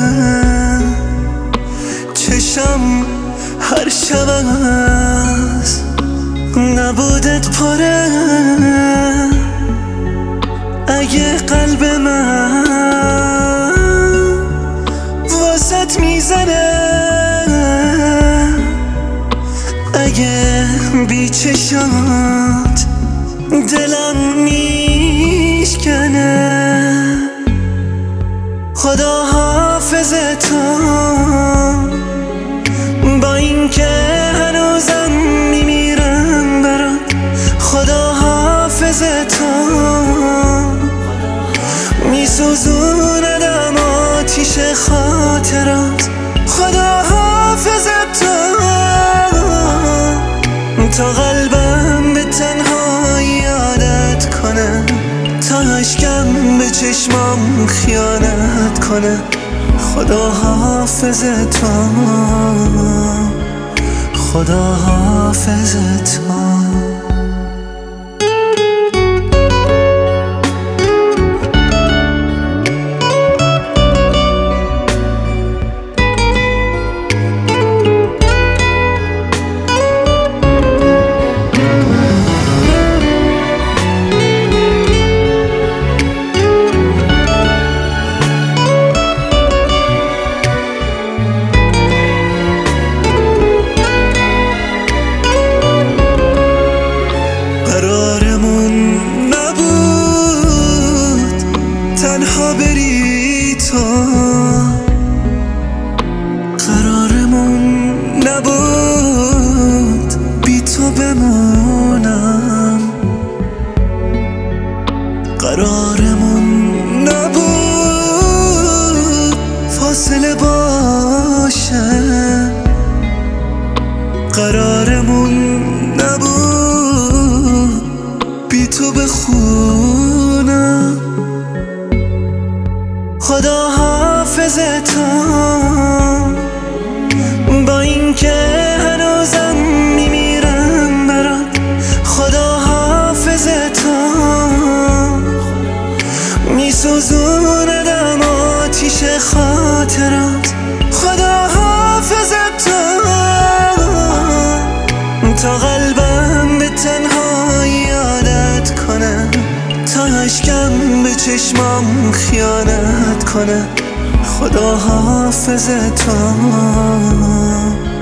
چشم هر شب از نبودت پره. اگه قلب من واسط میزنه، اگه بی چشات دلم میشکنه، خدا حافظتم با این که هنوزم میمیرم برات. خدا حافظتم میسوزوندم آتیش خاطرات. خدا حافظتم تا قلبم به تنهایی عادت کنه، تا اشکم به چشمام خیانت کنه. خدا حافظتم، خدا حافظتم. تنها بری تو، قرارمون نبود بی تو بمونم. قرارمون نبود فاصله باشه، قرارمون نبود بی تو بخونم. خدا حافظتم با این که هنوزم میمیرم برات. خدا حافظتم میسوزوندم آتیش خاطرات. خدا حافظتم تا قلبم به تنهایی عادت کنه، تا اشکم به چشمام خیانت کنه. خدا حافظتم.